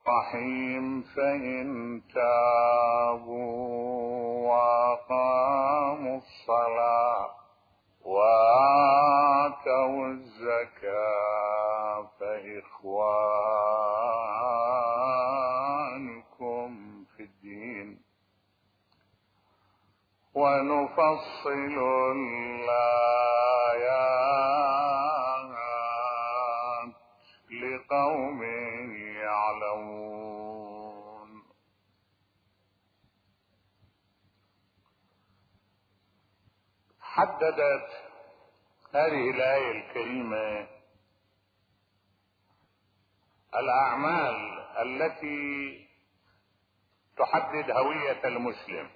الرحيم فإن تابوا وأقاموا الصلاة وآتوا الزكاة فإخوانكم في الدين ونفصل الآيات لقوم يعلمون. حددت هذه الآية الكريمة الأعمال التي تحدد هوية المسلم،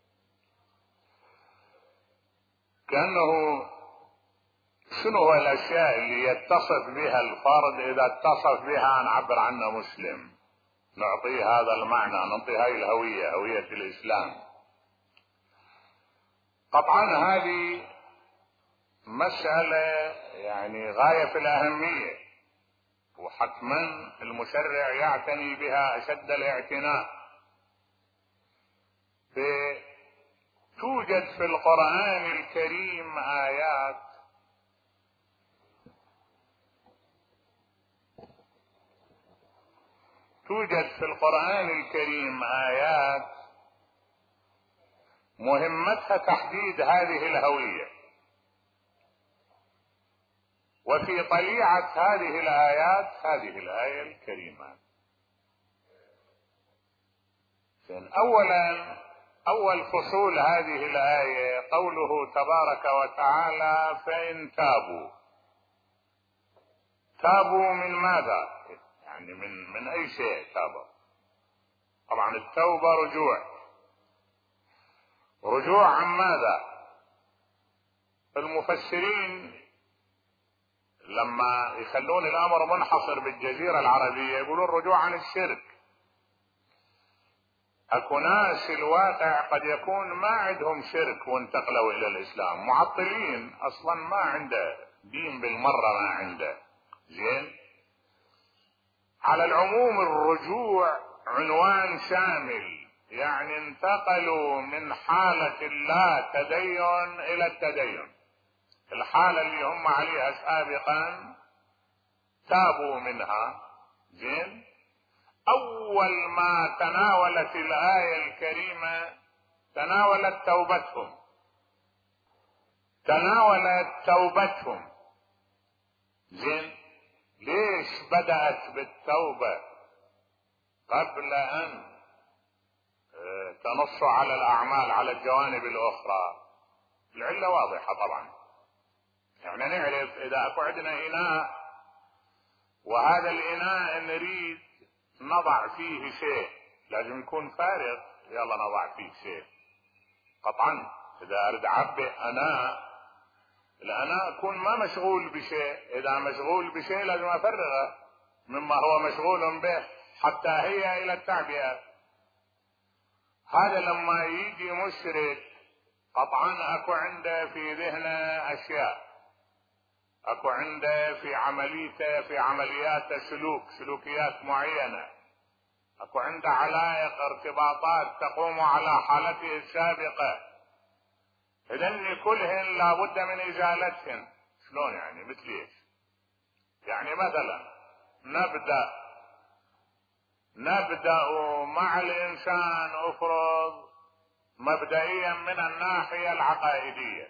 كأنه شنو هو الأشياء اللي يتصف بها الفرد إذا اتصف بها نعبر عنه مسلم، نعطيه هذا المعنى، نعطيه هاي الهوية، هوية الإسلام. طبعا هذه مسألة يعني غاية في الأهمية، وحتما المشرع يعتني بها أشد الاعتناء. توجد في القرآن الكريم آيات مهمتها تحديد هذه الهوية، وفي طليعة هذه الآيات هذه الآية الكريمة. أولا أول فصول هذه الآية قوله تبارك وتعالى فإن تابوا من ماذا؟ يعني من أي شيء تابوا؟ طبعا التوبة رجوع عن ماذا؟ المفسرين لما يخلون الأمر منحصر بالجزيرة العربية يقولون رجوع عن الشرك. اكو ناس الواقع قد يكون ما عندهم شرك وانتقلوا الى الاسلام، معطلين اصلا ما عنده دين بالمرة، ما عنده زين. على العموم الرجوع عنوان شامل، يعني انتقلوا من حالة لا تدين الى التدين، الحالة اللي هم عليها سابقا تابوا منها. زين. اول ما تناولت الآية الكريمة تناولت توبتهم. زين. ليش بدأت بالتوبة قبل ان تنص على الاعمال على الجوانب الاخرى؟ العلة واضحة طبعا، يعني نعرف اذا اكو عندنا اناء وهذا الاناء نريد نضع فيه شيء لازم يكون فارغ، يلا نضع فيه شيء. قطعا اذا اريد اعبئ الاناء اكون ما مشغول بشيء، اذا مشغول بشيء لازم افرغه مما هو مشغول به حتى هي الى التعبئة. هذا لما يجي مشرك قطعا اكو عنده في ذهنه اشياء، اكو عنده في عمليته في عمليات سلوكيات معينة، اكو عنده علائق ارتباطات تقوم على حالته السابقة، اذن كلهن لابد من ازالتهن. شلون يعني؟ مثل ايش؟ يعني مثلا نبدأ مع الانسان افرض مبدئيا من الناحية العقائدية.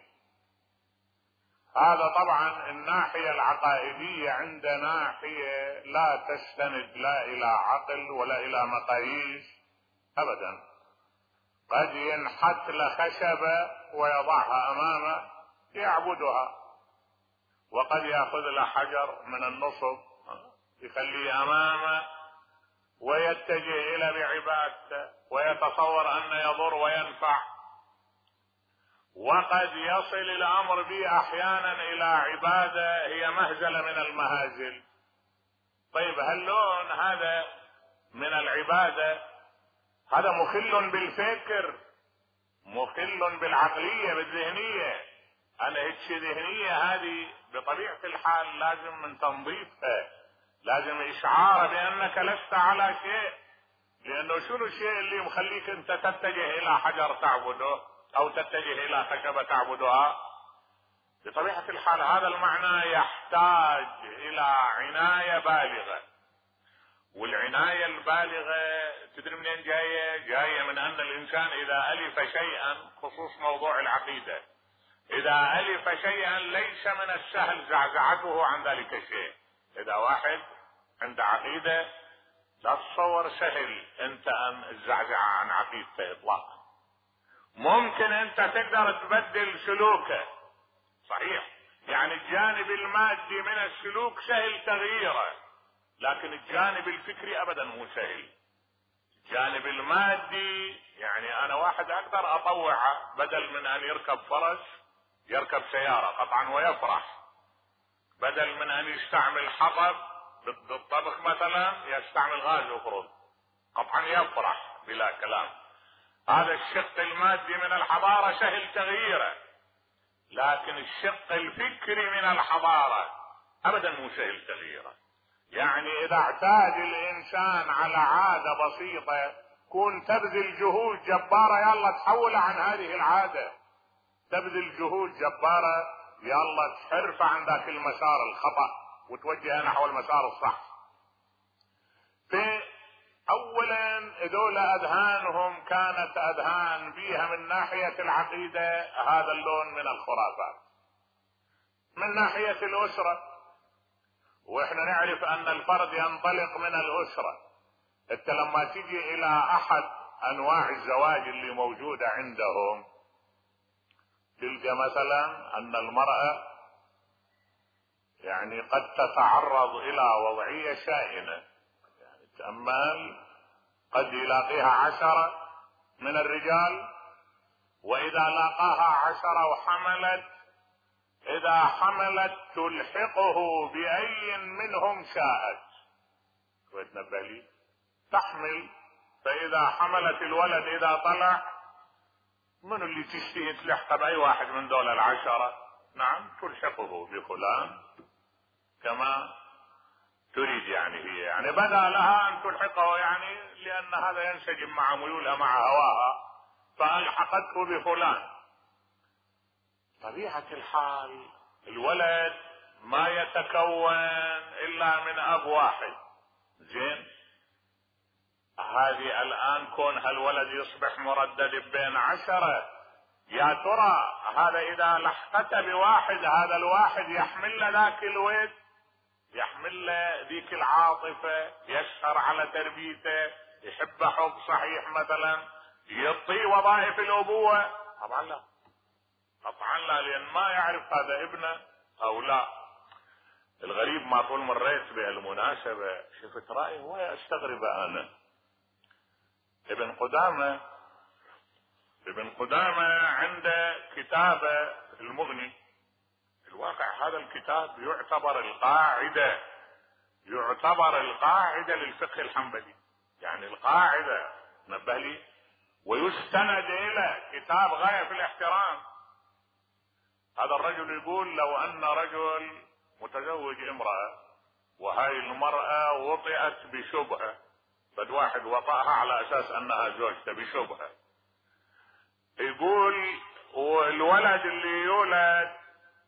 هذا طبعا الناحية العقائدية عند ناحية لا تستند لا الى عقل ولا الى مقاييس ابدا. قد ينحت لخشبة ويضعها امامه يعبدها، وقد ياخذ له حجر من النصب يخليه امامه ويتجه الى بعبادته ويتصور ان يضر وينفع، وقد يصل الامر به احيانا الى عبادة هي مهزلة من المهازل. طيب هل لون هذا من العبادة؟ هذا مخل بالفكر، مخل بالعقلية بالذهنية. انا هيك ذهنية هذه بطبيعة الحال لازم من تنظيفها، لازم اشعار بانك لست على شيء، لانه شنو الشيء اللي مخليك انت تتجه الى حجر تعبده او تتجه الى خشبة تعبدها؟ بطبيعة الحال هذا المعنى يحتاج الى عناية بالغة، والعناية البالغة تدري منين جاية؟ جاية من ان الانسان اذا الف شيئا، خصوص موضوع العقيدة، اذا الف شيئا ليس من السهل زعزعته عن ذلك الشيء. اذا واحد عنده عقيدة لا تصور سهل انت ان تزعزع عن عقيدته اطلاقا. ممكن انت تقدر تبدل سلوكه، صحيح، يعني الجانب المادي من السلوك سهل تغييره، لكن الجانب الفكري ابدا مو سهل. الجانب المادي يعني انا واحد اقدر اطوعه، بدل من ان يركب فرس يركب سيارة قطعا ويفرح، بدل من ان يستعمل حطب بالطبخ مثلا يستعمل غاز وفرن قطعا يفرح بلا كلام. هذا الشق المادي من الحضارة سهل تغييره، لكن الشق الفكري من الحضارة ابدا مو سهل تغييره. يعني اذا اعتاد الانسان على عادة بسيطة كون تبذل جهود جبارة يلا تحول عن هذه العادة، تبذل جهود جبارة يلا تحرف عن ذاك المسار الخطأ وتوجه نحو المسار الصح. في اولا هذول اذهانهم كانت اذهان بيها من ناحية العقيدة هذا اللون من الخرافات. من ناحية الاسرة، واحنا نعرف ان الفرد ينطلق من الاسرة. انت لما تيجي الى احد انواع الزواج اللي موجودة عندهم تلقى مثلا ان المرأة يعني قد تتعرض الى وضعية شائنة. يعني تأمل، قد يلاقيها 10 من الرجال، واذا لاقاها 10 وحملت، اذا حملت تلحقه باي منهم شاءت. وتنبه لي تحمل، فاذا حملت الولد اذا طلع من اللي تشتهي تلحق باي واحد من دول 10؟ نعم تلحقه بفلان كما تريد. يعني هي يعني بدا لها ان تلحقه، يعني لان هذا ينسجم مع ميولها مع هواها فالحقته بفلان. طبيعة الحال الولد ما يتكون الا من اب واحد. زين، هذه الان كون هالولد يصبح مردد بين 10، يا ترى هذا اذا لحقت بواحد هذا الواحد يحمل له ذاك الود، يحمل له ذيك العاطفة، يسهر على تربيته، يحب حب صحيح مثلا، يعطيه وظائف الابوة؟ طبعا لا، قطعا لا، لان ما يعرف هذا ابنه او لا. الغريب ما طول مريت بهالمناسبة شفت رأي هو استغرب انا. ابن قدامة عنده كتابه المغني. الواقع هذا الكتاب يعتبر القاعدة للفقه الحنبلي، يعني القاعدة، نبه لي، ويستند الى كتاب غاية في الاحترام. هذا الرجل يقول لو ان رجل متزوج امرأة وهاي المرأة وطئت بشبهة، بد واحد وطأها على اساس انها زوجته بشبهة، يقول والولد اللي يولد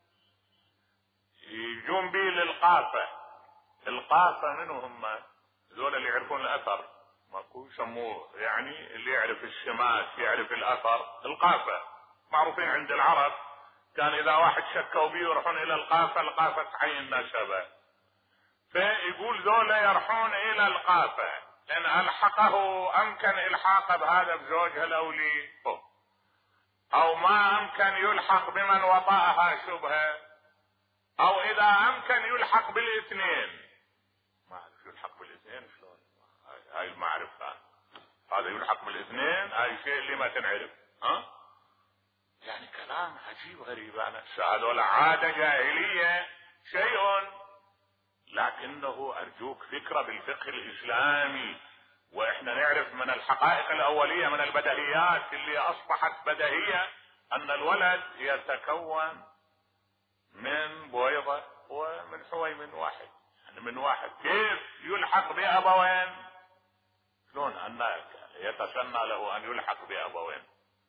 يجون به للقافة. القافة منو هم؟ ذول اللي يعرفون الاثر، ماكو يسموه يعني اللي يعرف الشماس يعرف الاثر. القافة معروفين عند العرب، كان اذا واحد شكوا بيه يروحون الى القافة تعين نسبه. فيقول ذولا يروحون الى القافة ان الحقه امكن الحاقه بهذا بزوجها الاولي، او ما امكن يلحق بمن وطأها شبهة، او اذا امكن يلحق بالاثنين. ما اعرف يلحق بالاثنين شلون، هاي المعرفة، هذا يلحق بالاثنين، هاي شيء اللي ما تنعرف. يعني كلام عجيب غريب. انا هذول عادة جاهلية شيء، لكنه ارجوك فكرة بالفقه الاسلامي. واحنا نعرف من الحقائق الاولية من البديهيات اللي اصبحت بديهية ان الولد يتكون من بويضة ومن حويمن واحد. من واحد كيف يلحق بأبوين؟ شلون أن يتسنى له أن يلحق بأبوين؟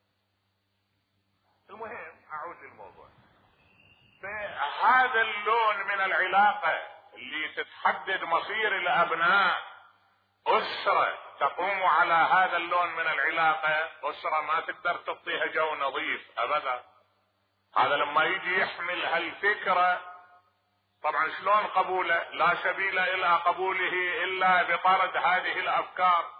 المهم أعود للموضوع. فهذا اللون من العلاقة اللي تتحدد مصير الأبناء، أسرة تقوم على هذا اللون من العلاقة، أسرة ما تقدر تعطيها جو نظيف أبدا. هذا لما يجي يحمل هالفكرة، طبعا شلون قبوله؟ لا سبيل إلى قبوله إلا بطرد هذه الأفكار.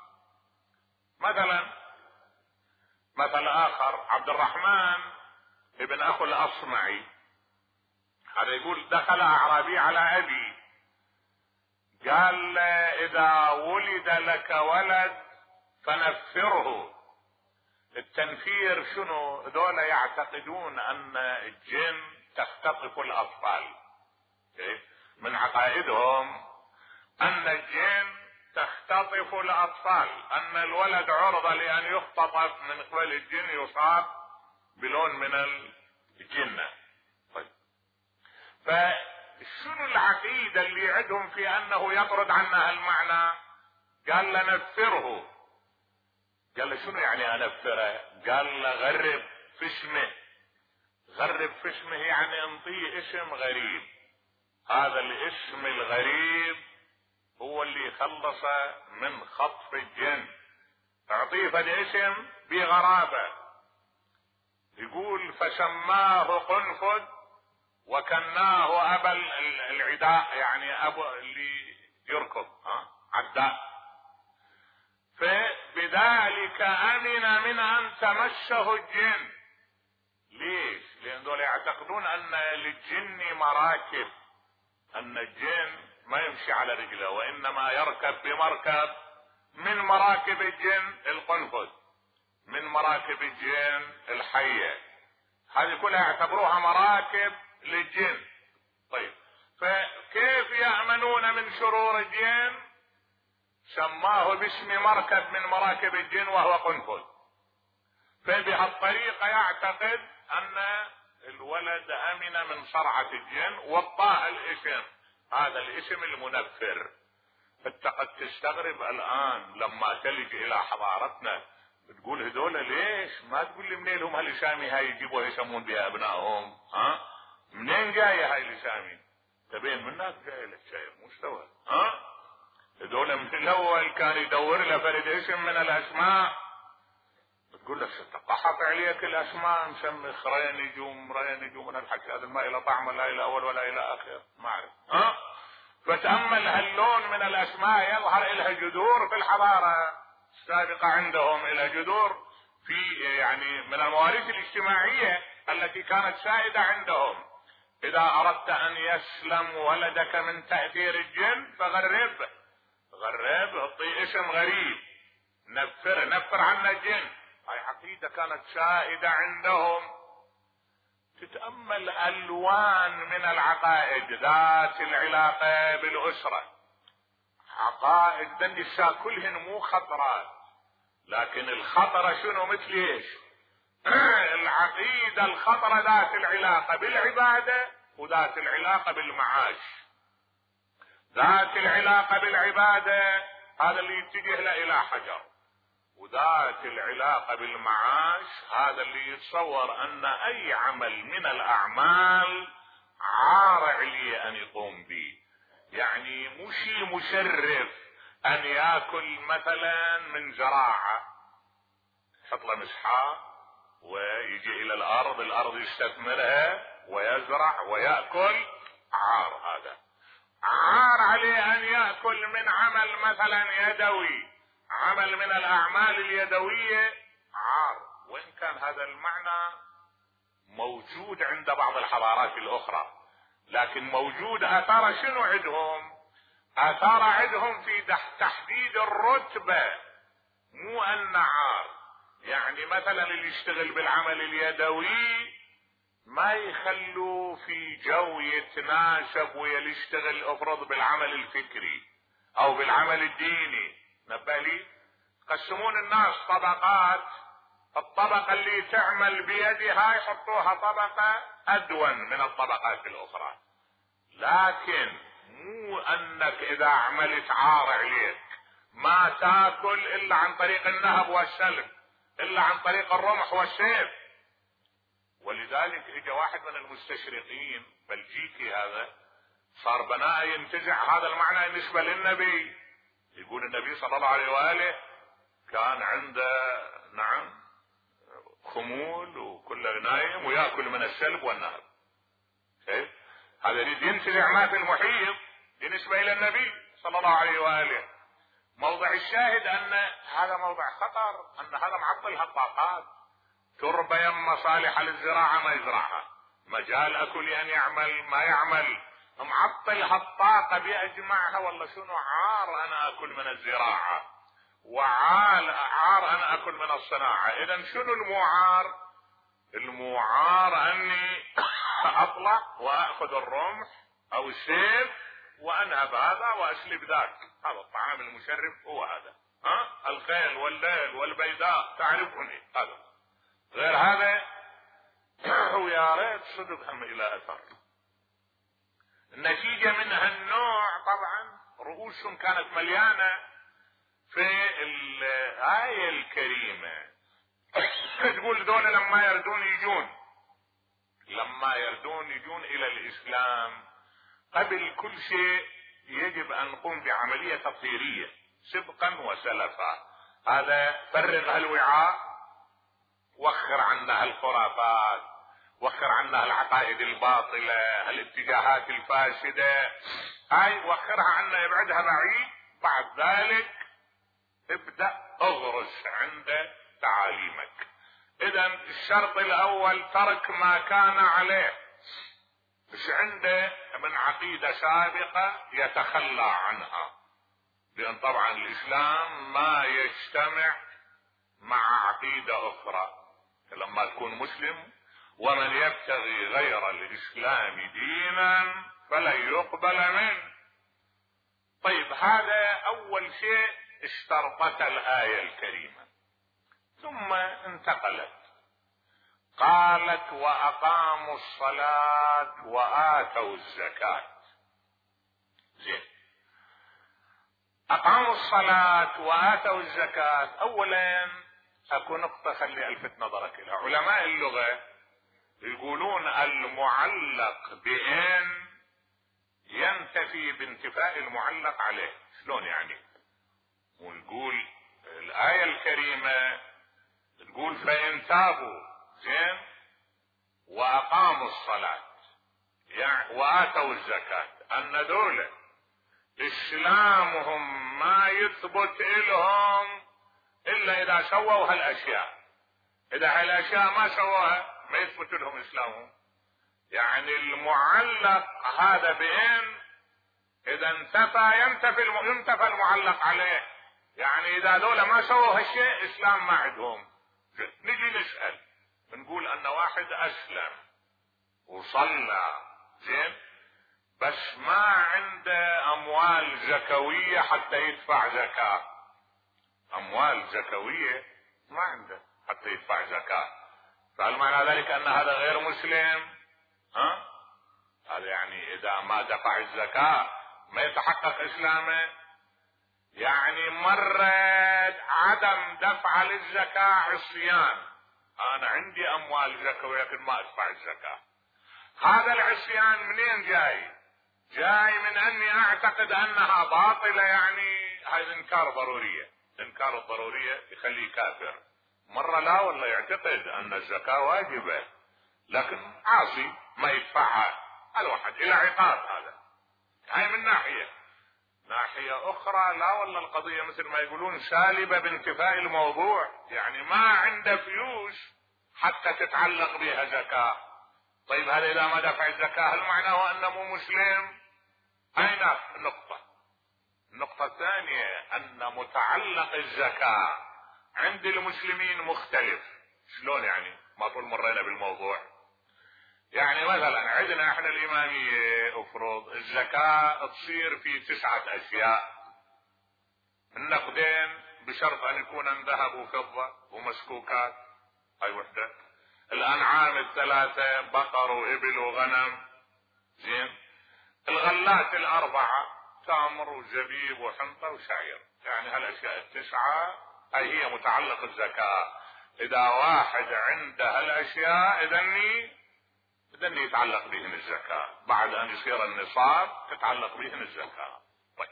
مثل آخر، عبد الرحمن ابن أخو الأصمعي، هذا يقول دخل أعرابي على أبي قال إذا ولد لك ولد فنفره. التنفير شنو؟ ذولا يعتقدون أن الجن تختطف الأطفال، من عقائدهم أن الجن تختطف الأطفال، أن الولد عرضة لأن يختطف من قبل الجن، يصاب بلون من الجنة. طيب، فشنو العقيدة اللي عندهم في أنه يطرد عنا المعنى؟ قال له نفره. قال له شنو يعني أنفره؟ قال له غرب في اسمه. غرب في اسمه يعني انطيه اسم غريب. هذا الاسم الغريب هو اللي يخلصه من خطف الجن، اعطيه فالاسم بغرابة. يقول فسماه قنفذ وكناه ابا العداء، يعني ابو اللي يركض عداء. فبذلك امن من ان تمسه الجن. ليش؟ لان دول يعتقدون ان للجن مراكب، ان الجن ما يمشي على رجله وانما يركب بمركب من مراكب الجن القنفذ، من مراكب الجن الحية. هذه كلها يعتبروها مراكب للجن. طيب، فكيف يأمنون من شرور الجن؟ سماه باسم مركب من مراكب الجن وهو قنفذ. فبهالطريقة يعتقد ان الولد امن من صرعة الجن واعطاه الاسم، هذا الاسم المنفر. انت قد تستغرب الان لما تلج الى حضارتنا، بتقول هذول ليش؟ ما تقول لي منين لهم هالاسامي هاي يجيبوها يسمون بها ابنائهم؟ منين جايه هاي الاسامي؟ تبين منك جاي لك شايف مستوى. هذول من الاول كان يدور له فرد اسم من الاسماء، بتقول لك قحط عليك الاسماء، مسمي خرين نجوم رين نجوم من الحكي هذا ما الى طعم لا الى اول ولا الى اخر، ما اعرف. فتأمل هاللون من الاسماء يظهر لها جذور في الحضارة السابقة عندهم، الى جذور في يعني من المواريث الاجتماعية التي كانت سائدة عندهم. اذا اردت ان يسلم ولدك من تأثير الجن فغرب، اعطيه اسم غريب، نفر عنا الجن. هاي عقيدة كانت سائدة عندهم. تتأمل ألوان من العقائد ذات العلاقة بالأسرة، عقائد النساء كلهن مو خطرات، لكن الخطرة شنو؟ مثل ايش؟ العقيدة الخطرة ذات العلاقة بالعبادة وذات العلاقة بالمعاش. ذات العلاقة بالعبادة هذا اللي يتجه له إلى حجر، وذات العلاقة بالمعاش هذا اللي يتصور ان اي عمل من الاعمال عار عليه ان يقوم به. يعني مو شيء مشرف ان ياكل مثلا من زراعة، يحط له مسحة ويجي الى الارض يستثمرها ويزرع ويأكل، عار. هذا عار عليه ان يأكل من عمل مثلا يدوي، عمل من الاعمال اليدوية عار. وان كان هذا المعنى موجود عند بعض الحضارات الاخرى، لكن موجود اثار شنو عندهم؟ اثار عندهم في تحديد الرتبة، مو ان عار. يعني مثلا اللي يشتغل بالعمل اليدوي ما يخلوا في جو يتناسب ويا اللي يشتغل افرض بالعمل الفكري او بالعمل الديني. نبالي يقسمون الناس طبقات، الطبقة اللي تعمل بيدها يحطوها طبقة ادون من الطبقات الاخرى، لكن مو انك اذا عملت عار عليك ما تاكل الا عن طريق النهب والسلب، الا عن طريق الرمح والسيف. ولذلك اجى واحد من المستشرقين بلجيكي، هذا صار بناء ينتزع هذا المعنى بالنسبه للنبي. يقول النبي صلى الله عليه واله كان عنده نعم خمول وكله نايم وياكل من السلب والنهب. هذا يريد ينتزع ما في المحيط بالنسبه الى النبي صلى الله عليه واله. موضع الشاهد ان هذا موضع خطر، ان هذا معطل هالطاقات. تربه يم صالحه للزراعه ما يزرعها، مجال اكل ان يعمل ما يعمل، معطل هالطاقه بيجمعها. والله شنو عار انا اكل من الزراعه، وعار انا اكل من الصناعه. اذا شنو المعار؟ المعار اني اطلع واخذ الرمح او السيف وانهب هذا واسلب ذاك. هذا الطعام المشرف هو هذا، الخيل والليل والبيداء تعرفني. هذا غير هذا ويا ريت صدق هم الى اثر. النتيجه من هالنوع طبعا رؤوسهم كانت مليانه في الآية الكريمة. تقول ذولا لما يردون يجون إلى الإسلام، قبل كل شيء يجب أن نقوم بعملية تطهيرية سبقا وسلفا. هذا فرغ هالوعاء، وخر عنا هالخرافات، وخر عنا العقائد الباطلة، الاتجاهات الفاسدة، هاي وخرها عنا، ابعدها بعيد. بعد ذلك ابدأ اغرس عند تعاليمك. اذا الشرط الاول ترك ما كان عليه، مش عنده من عقيدة سابقة يتخلى عنها، لان طبعا الاسلام ما يجتمع مع عقيدة اخرى. لما تكون مسلم ومن يبتغي غير الاسلام دينا فلن يقبل منه. طيب هذا اول شيء اشترطت الآية الكريمة. ثم انتقلت قالت واقاموا الصلاة وآتوا الزكاة. زين، اقاموا الصلاة وآتوا الزكاة. اولا اكو نقطة خلي الفت نظرك لها. علماء اللغة يقولون المعلق بإن ينتفي بانتفاء المعلق عليه. شلون يعني؟ ونقول الآية الكريمة تقول فإن تابوا زين وأقاموا الصلاة يعني وآتوا الزكاة، أن دولة إسلامهم ما يثبت إلهم إلا إذا سووا هالأشياء. إذا هالأشياء ما سووها ما يثبت لهم إسلامهم. يعني المعلق هذا بإن إذا انتفى ينتفى المعلق عليه. يعني إذا دولة ما سووا هالشيء إسلام ما عندهم. نجي نسأل نقول أن واحد أسلم وصلى زين بس ما عنده أموال زكوية حتى يدفع زكاة. أموال زكوية ما عنده حتى يدفع زكاة، فهل معنى ذلك أن هذا غير مسلم؟ هذا يعني إذا ما دفع الزكاة ما يتحقق إسلامه. يعني مرة عدم دفع للزكاة عصيان. أنا عندي أموال زكوية لكن ما أدفع الزكاة. هذا العصيان منين جاي؟ جاي من أني أعتقد أنها باطلة. يعني هاي الإنكار ضرورية. الإنكار الضرورية يخليه كافر. مرة لا والله يعتقد أن الزكاة واجبة لكن عاصي ما يدفعها. الواحد إلى عقاب. هذا هاي من ناحية أخرى لا والله القضية مثل ما يقولون سالبة بانتفاء الموضوع. يعني ما عنده فلوس حتى تتعلق بها زكاة. طيب هذا إذا ما دفع الزكاة هل معناه أنه مو مسلم؟ أين النقطة الثانية أن متعلق الزكاة عند المسلمين مختلف. شلون يعني؟ ما طول مرينا بالموضوع. يعني مثلا عندنا احنا الامامية افرض الزكاة تصير في 9 اشياء. النقدين بشرط ان يكون ذهب وفضة ومسكوكات، هاي وحدة. الانعام 3 بقر وابل وغنم زين. الغلات الاربعة تمر وزبيب وحنطة وشعير، يعني هالاشياء التسعة هي متعلق الزكاة. اذا واحد عنده هالاشياء اذن يتعلق بهن الزكاة، بعد ان يصير النصاب تتعلق بهن الزكاة. طيب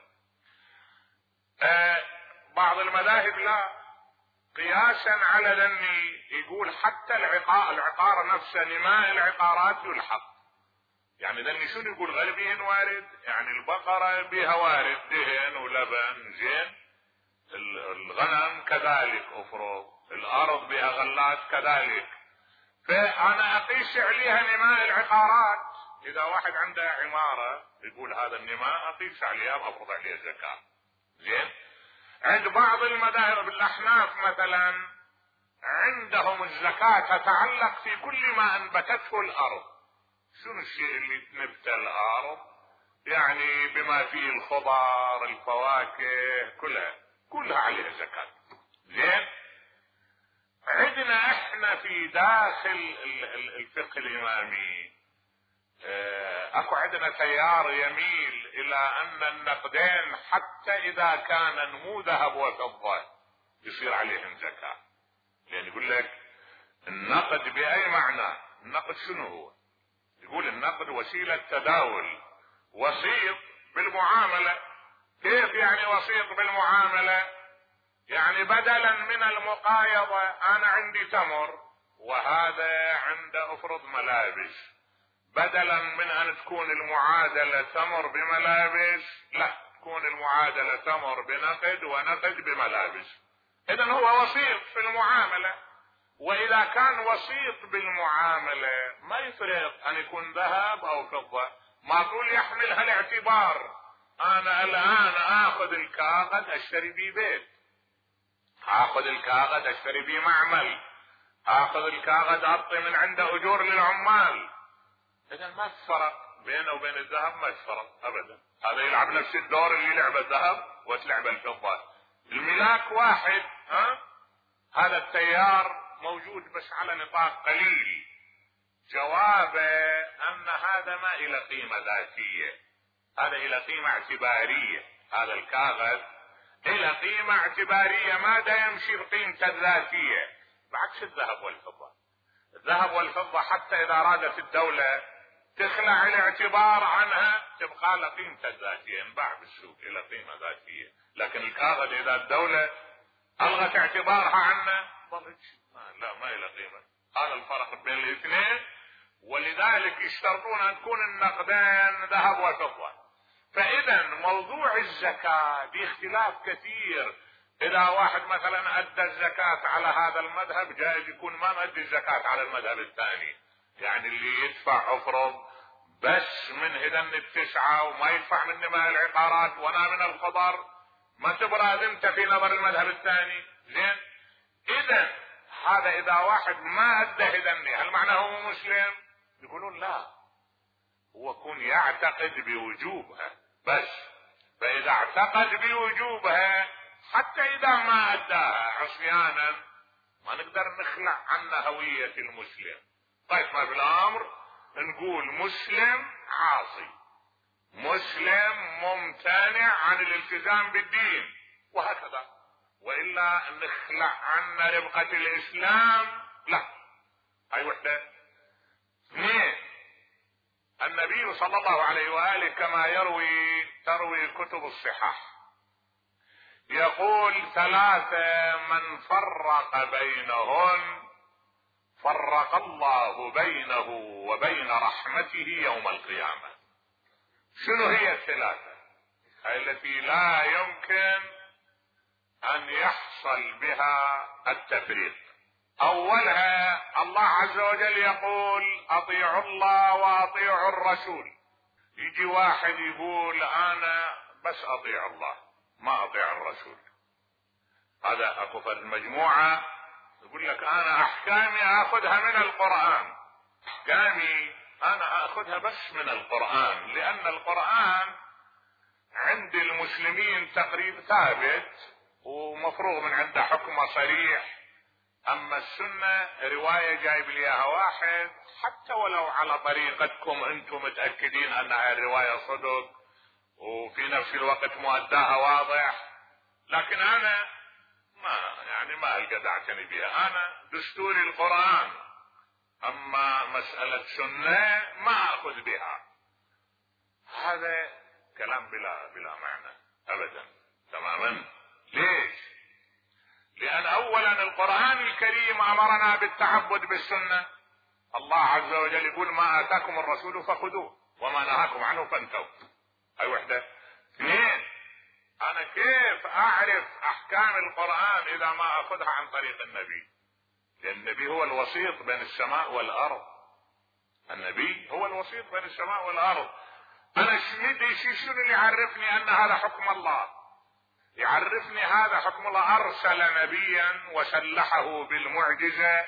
بعض المذاهب لا، قياسا على ذني يقول حتى العقار نفسه، نماء العقارات يلحق. يعني ذني شنو يقول؟ غلبهن وارد، يعني البقرة بها وارد دهن ولبن زين، الغنم كذلك افرض، الارض بها غلات كذلك، فانا اقيس عليها نماء العقارات. اذا واحد عنده عمارة يقول هذا النماء اقيس عليها وافرض عليها زكاة. زين. عند بعض المذاهب الاحناف مثلا عندهم الزكاة تتعلق في كل ما انبتته الارض. شنو الشيء اللي تنبت الارض؟ يعني بما فيه الخضار الفواكه كلها عليها زكاة. زين. عندنا احنا في داخل الفقه الامامي اكو عندنا تيار يميل الى ان النقدين حتى اذا كان نمو ذهب وفضة يصير عليهم زكاة. يعني يقول لك النقد باي معنى؟ النقد شنو هو؟ يقول النقد وسيلة تداول، وسيط بالمعاملة. كيف يعني وسيط بالمعاملة؟ يعني بدلا من المقايضة، انا عندي تمر وهذا عنده افرض ملابس، بدلا من ان تكون المعادلة تمر بملابس، لا، تكون المعادلة تمر بنقد ونقد بملابس. اذا هو وسيط في المعاملة. واذا كان وسيط بالمعاملة ما يفرق ان يكون ذهب او فضة، ما طول يحمل هالاعتبار. انا الان اخذ الكاغذ اشتري بيه بيت، اخذ الكاغذ اشتري بيه معمل، اخذ الكاغذ اعطي من عنده اجور للعمال. اذا ما فرق بينه وبين الذهب، ما فرق ابدا. هذا يلعب نفس الدور اللي لعب الذهب وتلعب الفضة، الملاك واحد. هذا التيار موجود بس على نطاق قليل. جوابه ان هذا ما الى قيمة ذاتية، هذا الى قيمة اعتبارية. هذا الكاغذ الى قيمة اعتبارية، ماذا يمشي بقيمته الذاتية، بعكس الذهب والفضة. الذهب والفضة حتى اذا ارادت الدولة تخلع الاعتبار عنها تبقى له قيمته الذاتية، ينباع بالسوق الى قيمة ذاتية. لكن الكاغذ اذا الدولة الغت اعتبارها عنه لا، ما الى قيمة. هذا الفرق بين الاثنين. ولذلك يشترطون ان تكون النقدين ذهب وفضة. فاذا موضوع الزكاة باختلاف كثير. اذا واحد مثلا ادى الزكاة على هذا المذهب جائز يكون ما مادي الزكاة على المذهب الثاني، يعني اللي يدفع افرض بس من هذن التسعة وما يدفع من نماء العقارات ولا من الخضر، ما تبرز انت في نظر المذهب الثاني. زين. اذا هذا اذا واحد ما ادى هذن، هل معناه هو مسلم؟ يقولون لا، هو يكون يعتقد بوجوبها بس. فاذا اعتقد بوجوبها حتى اذا ما اداها عصيانا ما نقدر نخلع عنه هوية المسلم. طيب ما بالامر نقول مسلم عاصي، مسلم ممتنع عن الالتزام بالدين وهكذا، والا نخلع عنا ربقة الاسلام، لا. هاي وحدة. اثنين، النبي صلى الله عليه وآله كما تروي كتب الصحاح يقول ثلاثة من فرق بينهن فرق الله بينه وبين رحمته يوم القيامة. شنو هي الثلاثة؟ هي التي لا يمكن ان يحصل بها التفريق. اولها الله عز وجل يقول اطيعوا الله واطيعوا الرسول. يجي واحد يقول انا بس اطيع الله ما اطيع الرسول. هذا اكو فرد مجموعة يقول لك انا احكامي اخذها من القرآن، احكامي انا اخذها بس من القرآن، لان القرآن عند المسلمين تقريبا ثابت ومفروغ من عنده حكمه صريح اما السنة رواية جايب لي اياها واحد حتى ولو على طريقتكم انتم متأكدين انها الرواية صدق وفي نفس الوقت مؤداها واضح، لكن انا ما القى دعتني بها. انا دستوري القرآن، اما مسألة سنة ما اخذ بها. هذا كلام بلا معنى ابدا تماما. ليش؟ لان اولا القرآن الكريم امرنا بالتعبد بالسنة. الله عز وجل يقول ما اتاكم الرسول فخذوه وما نهاكم عنه فانتهوا. اي وحدة. اثنين، انا كيف اعرف احكام القرآن اذا ما اخذها عن طريق النبي؟ لان النبي هو الوسيط بين السماء والارض. النبي هو الوسيط بين السماء والارض. انا شنو اللي يعرفني ان هذا حكم الله؟ يعرفني هذا حكم الله ارسل نبيا وسلحه بالمعجزة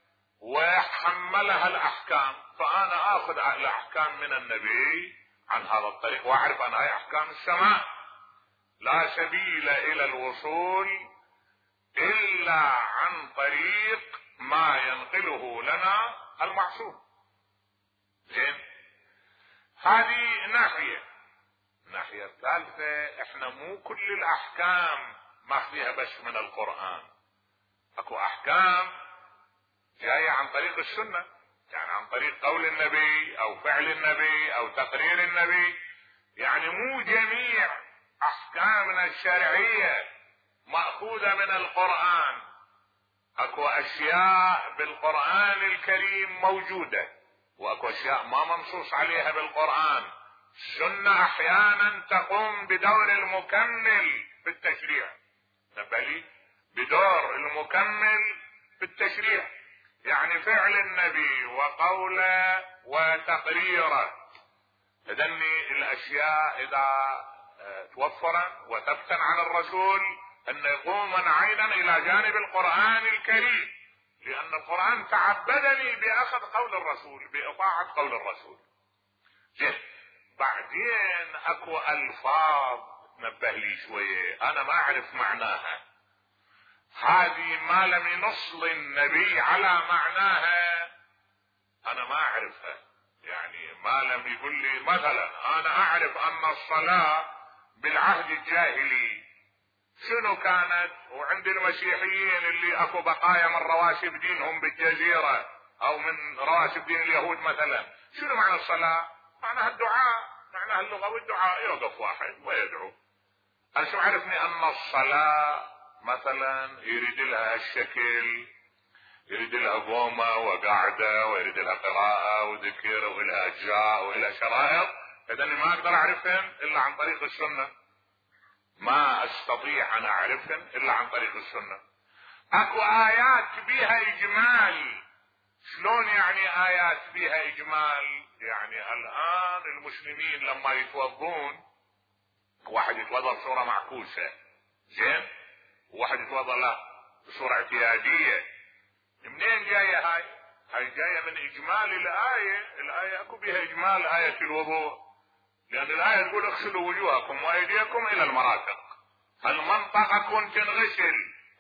وحملها الاحكام، فانا اخذ الاحكام من النبي عن هذا الطريق واعرف ان هي احكام السماء. لا سبيل الى الوصول الا عن طريق ما ينقله لنا المعصوم. زين، هذه ناحية. الناحية الثالثة، احنا مو كل الاحكام ماخذيها بس من القرآن. اكو احكام جاية عن طريق السنة، يعني عن طريق قول النبي او فعل النبي او تقرير النبي. يعني مو جميع احكامنا الشرعية مأخوذة من القرآن. اكو اشياء بالقرآن الكريم موجودة واكو اشياء ما منصوص عليها بالقرآن. السنة احيانا تقوم بدور المكمل في التشريع، بل بدور المكمل في التشريع. يعني فعل النبي وقوله وتقريره. اذن الاشياء اذا توفرت وثبتا عن الرسول ان يقوم من عينا الى جانب القرآن الكريم، لان القرآن تعبدني باخذ قول الرسول، باطاعة قول الرسول. بعدين اكو الفاظ نبه لي شوية انا ما اعرف معناها، هذه ما لم ينص النبي على معناها انا ما اعرفها. يعني ما لم يقول لي مثلا انا اعرف ان الصلاة بالعهد الجاهلي شنو كانت، وعند المسيحيين اللي اكو بقايا من رواسب دينهم بالجزيرة او من رواسب دين اليهود مثلا، شنو معنى الصلاة؟ معناها الدعاء، معناها اللغوي الدعاء، يوقف واحد ويدعو. انا شو عرفني ان الصلاة مثلا يريد لها الشكل، يريد لها قومة وقاعدة، ويريد لها قراءة وذكر ولها اجزاء ولها شرائط. اذا ما اقدر اعرفهم الا عن طريق السنة، ما استطيع ان اعرفهم الا عن طريق السنة. اكو ايات بيها اجمال. شلون يعني ايات بيها اجمال؟ يعني الان المسلمين لما يتوضون، واحد يتوضا بصورة معكوسة، زين، وواحد يتوضا لا بصورة اعتيادية. منين جاية هاي؟ هاي جاية من اجمال الآية اكو بها اجمال آية الوضوء، لان الآية تقول اغسلوا وجوهكم وايديكم الى المرافق. المنطقة تنغسل،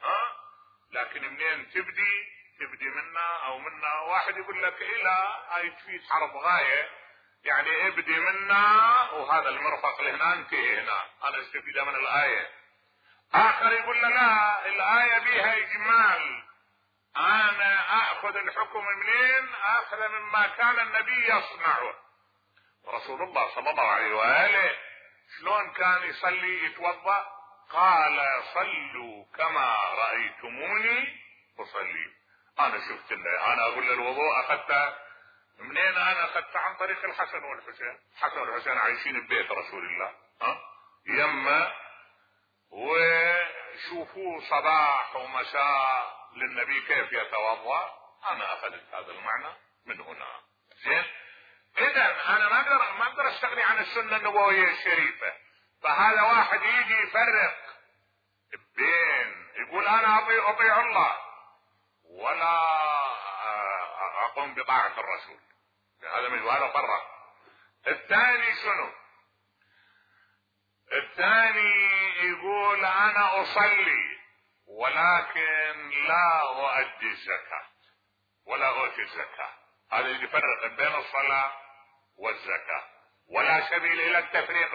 لكن منين تبدي منا او منا. واحد يقول لك الى هاي تفيد حرف غاية، يعني ابدي منا وهذا المرفق لهنا انتهي هنا، انا استفيد من الآية. اخر يقول لا الآية بيها اجمال، انا اخذ الحكم منين؟ اخذ مما كان النبي يصنعه. رسول الله صلى الله عليه وآله شلون كان يصلي يتوضأ؟ قال صلوا كما رأيتموني أصلي. انا شفت انا اقول الوضوء اخذته منين؟ انا اخذته عن طريق الحسن والحسين. الحسن والحسين عايشين ببيت رسول الله يما، وشوفوا صباح ومساء للنبي كيف يتوضا. انا اخذت هذا المعنى من هنا. زين، اذا انا ما اقدر استغني عن السنه النبويه الشريفه. فهذا واحد يجي يفرق بين يقول انا اطيع الله ولا اقوم بطاعه الرسول، هذا من هذا فرق. الثاني شنو؟ الثاني يقول انا اصلي ولكن لا أؤدي الزكاة ولا أؤتي الزكاة. هذا اللي يفرق بين الصلاة والزكاة، ولا سبيل إلى التفريق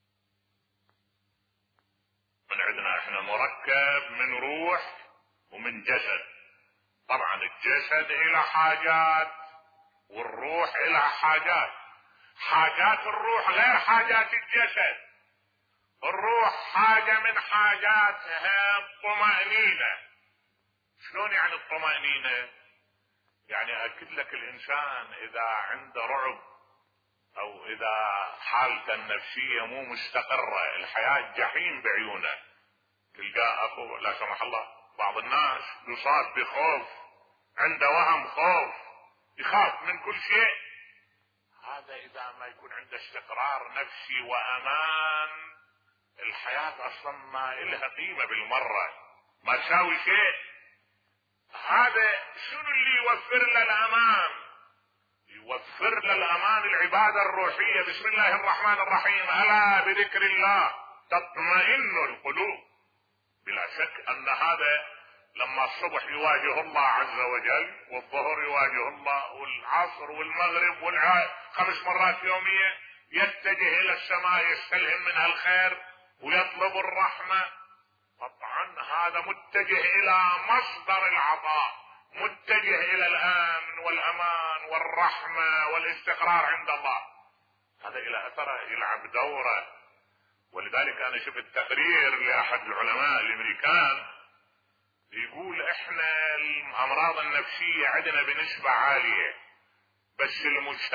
من عندنا احنا مركب من روح ومن جسد. طبعا الجسد إلى حاجات والروح إلى حاجات. حاجات الروح غير حاجات الجسد. الروح حاجة من حاجاتها الطمأنينة. شلون يعني الطمأنينة؟ يعني أكد لك الإنسان إذا عنده رعب أو إذا حالته النفسية مو مستقرة، الحياة جحيم بعيونه، تلقاه أخو لا سمح الله بعض الناس يصاب بخوف، عنده وهم خوف، يخاف من كل شيء. هذا إذا ما يكون عنده استقرار نفسي وأمان، الحياة أصلا ما إلها قيمة بالمرة، ما تساوي شيء. هذا شنو اللي يوفر له الأمان؟ يوفر له الأمان العبادة الروحية. بسم الله الرحمن الرحيم، ألا بذكر الله تطمئن القلوب. بلا شك أن هذا لما الصبح يواجه الله عز وجل، والظهر يواجه الله، والعصر والمغرب والعشاء 5 مرات يومية، يتجه إلى السماء يستلهم منها الخير ويطلب الرحمة. طبعا هذا متجه إلى مصدر العطاء، متجه إلى الأمن والأمان والرحمة والاستقرار عند الله. هذا إلى أثره يلعب دوره. ولذلك أنا شفت تقرير لأحد العلماء الأمريكان يقول إحنا الأمراض النفسية عندنا بنسبة عالية، بس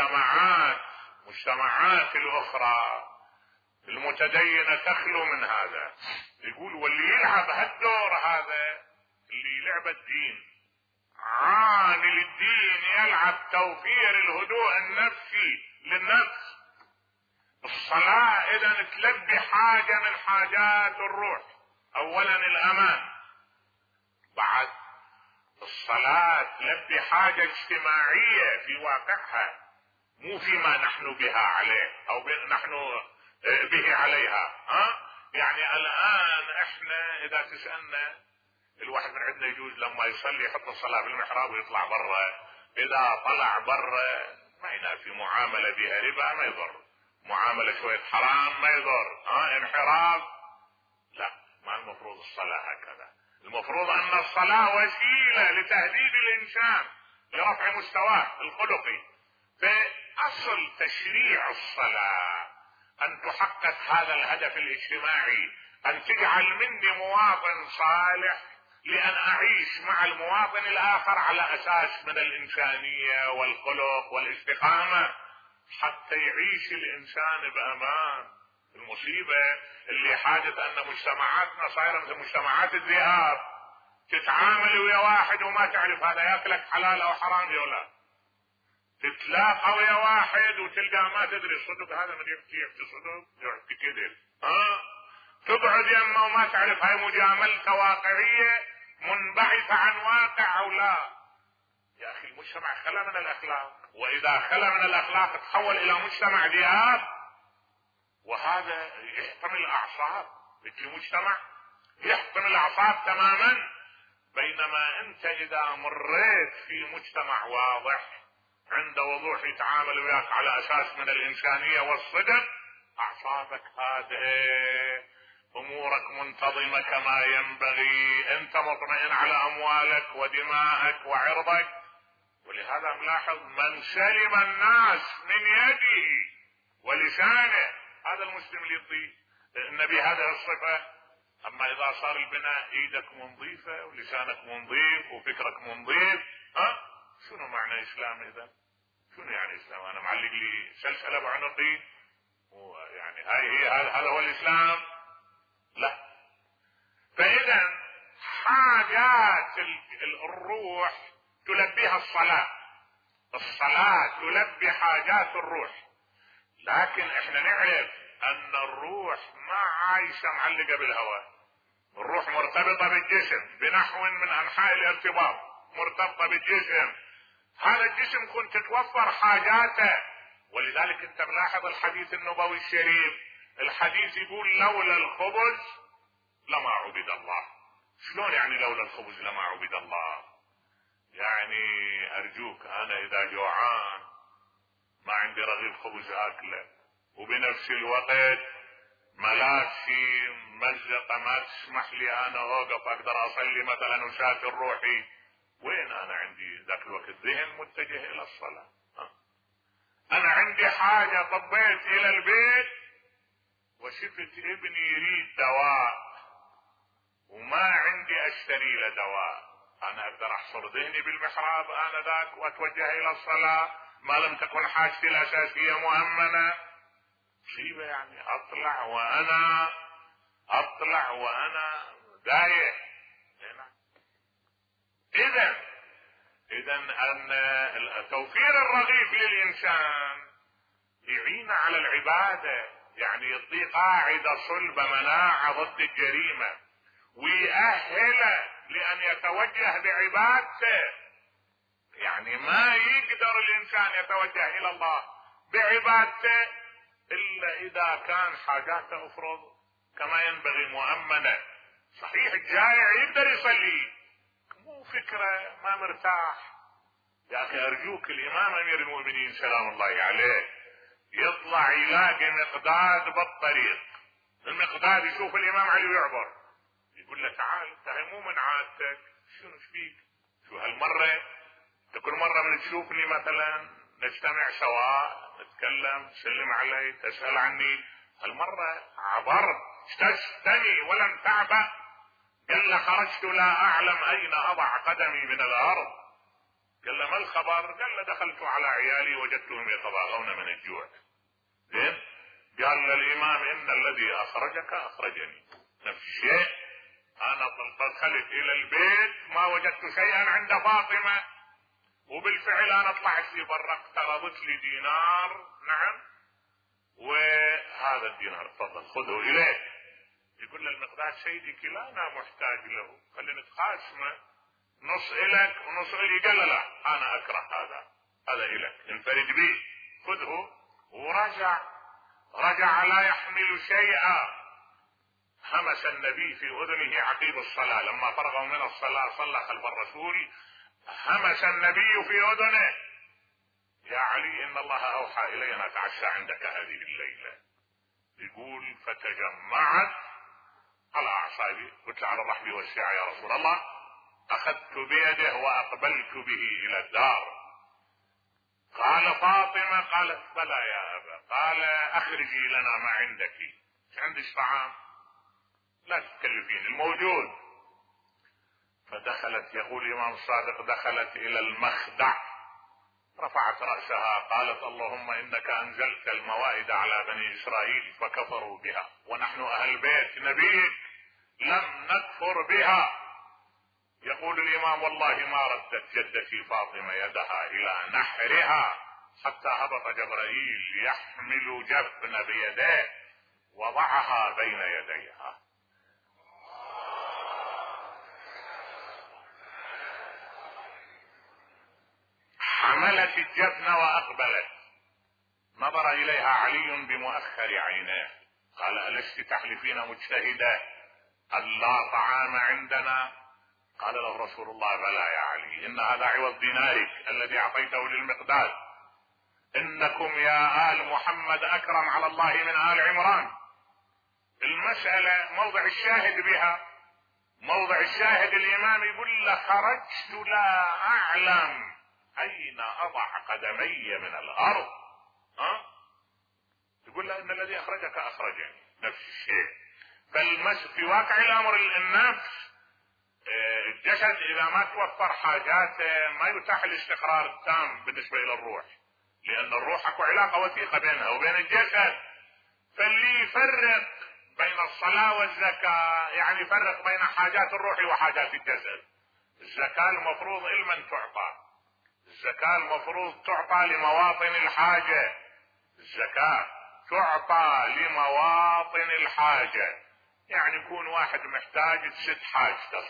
المجتمعات الأخرى المتدينة تخلو من هذا. يقول واللي يلعب هالدور هذا اللي لعب الدين، عامل الدين يلعب توفير الهدوء النفسي للنفس. الصلاة إذا تلبي حاجة من حاجات الروح، أولا الأمان، بعد الصلاة تلبي حاجة اجتماعية في واقعها، مو فيما نحن بها عليه أو نحن به عليها. يعني الآن احنا إذا تسألنا، الواحد من عندنا يجوز لما يصلي يحط الصلاة في المحراب ويطلع برا، إذا طلع برا ما ينافي معاملة بها ربا ما يضر، معاملة شوية حرام ما يضر، انحراف لا، ما المفروض الصلاة هكذا. المفروض أن الصلاة وسيلة لتهذيب الإنسان لرفع مستواه الخلقي. فأصل تشريع الصلاة أن تحقق هذا الهدف الاجتماعي، أن تجعل مني مواطن صالح لأن أعيش مع المواطن الآخر على أساس من الإنسانية والخلق والاستقامة، حتى يعيش الإنسان بأمان. المصيبة اللي حادث أن مجتمعاتنا صايرة مثل مجتمعات الذئاب، تتعامل ويا واحد وما تعرف هذا ياكلك حلال أو حرام ولا، تتلاقى ويا واحد وتلقى ما تدري صدق هذا من يحكي صدق يحكي كذب، تقعد يمه وما تعرف هاي مجاملة واقعية منبعثة عن واقع أو لا. يا أخي المجتمع خلا من الأخلاق، وإذا خلا من الأخلاق تحول إلى مجتمع ذئاب، وهذا يحطم الأعصاب. مثل مجتمع يحطم الأعصاب تماما. بينما أنت إذا مريت في مجتمع واضح عند وضوح يتعامل وياك على أساس من الإنسانية والصدق، أعصابك هادئة، أمورك منتظمة كما ينبغي، أنت مطمئن على أموالك ودماءك وعرضك. ولهذا نلاحظ من سلم الناس من يده ولسانه، هذا المسلم اللي يرضي النبي هذه الصفة. أما إذا صار البناء إيدك منظيفة ولسانك منظيف وفكرك منظيف، شنو معنى إسلام إذا؟ شنو يعني إسلام؟ أنا معلق لي سلسلة بعنقي يعني هذا هو الإسلام؟ لا. فإذا حاجات الروح تلبيها الصلاة تلبي حاجات الروح. لكن احنا نعرف ان الروح ما عايشة معلقة بالهواء، الروح مرتبطة بالجسم بنحو من انحاء الارتباط، مرتبطة بالجسم. هذا الجسم كنت تتوفر حاجاته. ولذلك انت ملاحظ الحديث النبوي الشريف، الحديث يقول لولا الخبز لما عبد الله. شلون يعني لولا الخبز لما عبد الله؟ يعني ارجوك انا اذا جوعان ما عندي رغيف خبز اكله، وبنفس الوقت ملابسي مزقه ما تسمح لي انا اوقف اقدر اصلي مثلا وشاكر روحي، وين انا عندي ذاك الوقت ذهن متجه الى الصلاه؟ انا عندي حاجه طبيت الى البيت وشفت ابني يريد دواء وما عندي اشتري له دواء، انا اقدر احصر ذهني بالمحراب انا ذاك واتوجه الى الصلاه ما لم تكن حاجتي الاساسيه مؤمنه؟ مصيبه يعني اطلع وانا دايخ. اذا ان توفير الرغيف للانسان يعين على العباده، يعني يعطيه قاعده صلبه مناعه ضد الجريمه، ويأهله لان يتوجه بعبادته. يعني ما يقدر الانسان يتوجه الى الله بعبادته الا اذا كان حاجاته افرض كما ينبغي مؤمنه. صحيح الجائع يقدر يصلي، مو فكره ما مرتاح. يا اخي ارجوك الامام امير المؤمنين سلام الله عليه يطلع يلاقي مقداد بالطريق، المقداد يشوف الامام علي ويعبر، يقول له تعال انت مو من عادتك، شنو فيك؟ شو هالمره كل مره من تشوفني مثلا نجتمع سوا نتكلم تسلم علي تسال عني، هالمره عبرت تستني ولم تعبأ. قال له خرجت لا اعلم اين اضع قدمي من الارض. قال له ما الخبر؟ قال له دخلت على عيالي وجدتهم يتضاغون من الجوع. زين؟ قال للامام ان الذي اخرجك اخرجني، نفس الشيء انا دخلت الى البيت ما وجدت شيئا عند فاطمه، وبالفعل انا طلعت لي برا اقترضت لي دينار، نعم، وهذا الدينار تفضل خذه اليك. يقول له المقداد سيدي كلانا محتاج له، خلينا نتقاسمه، نص الك ونص الي. قال لا انا اكره هذا الك انفرد به خذه. ورجع لا يحمل شيئا. همس النبي في اذنه عقيب الصلاه، لما فرغوا من الصلاه صلى خلف الرسول، همس النبي في اذنه يا علي ان الله اوحى الي ان اتعشى عندك هذه الليله. يقول فتجمعت على اعصابي، قلت على الرحب والسعه يا رسول الله، اخذت بيده واقبلت به الى الدار. قال فاطمه قالت بلى يا ابا. قال اخرجي لنا ما عندك، عندك طعام لا تكلفين الموجود. فدخلت، يقول الامام الصادق دخلت الى المخدع، رفعت رأسها قالت اللهم انك انزلت الموائد على بني اسرائيل فكفروا بها، ونحن اهل بيت نبيك لم نكفر بها. يقول الامام والله ما ردت جدتي فاطمة يدها الى نحرها حتى هبط جبرائيل يحمل جبن بيديه وضعها بين يديها. حملت الجبن واقبلت، نظر اليها علي بمؤخر عينيه قال ألست تحلفين مجتهدة أن لا طعام عندنا؟ قال له رسول الله بلى يا علي، ان هذا عوض دينارك الذي اعطيته للمقداد، انكم يا آل محمد اكرم على الله من آل عمران. المسألة موضع الشاهد بها، موضع الشاهد الامام يقول له خرجت لا اعلم اين اضع قدمي من الارض. يقول له ان الذي اخرجك اخرجني، نفس الشيء. في واقع الامر النفس الجسد اذا ما توفر حاجاته ما يتاح الاستقرار التام بالنسبة الى الروح، لان الروح اكو علاقة وثيقة بينها وبين الجسد. فاللي يفرق بين الصلاة والزكاة يعني يفرق بين حاجات الروح وحاجات الجسد. الزكاة المفروض لمن تعطى؟ الزكاة المفروض تعطى لمواطن الحاجة، الزكاة تعطى لمواطن الحاجة. يعني يكون واحد محتاج تسد حاجته،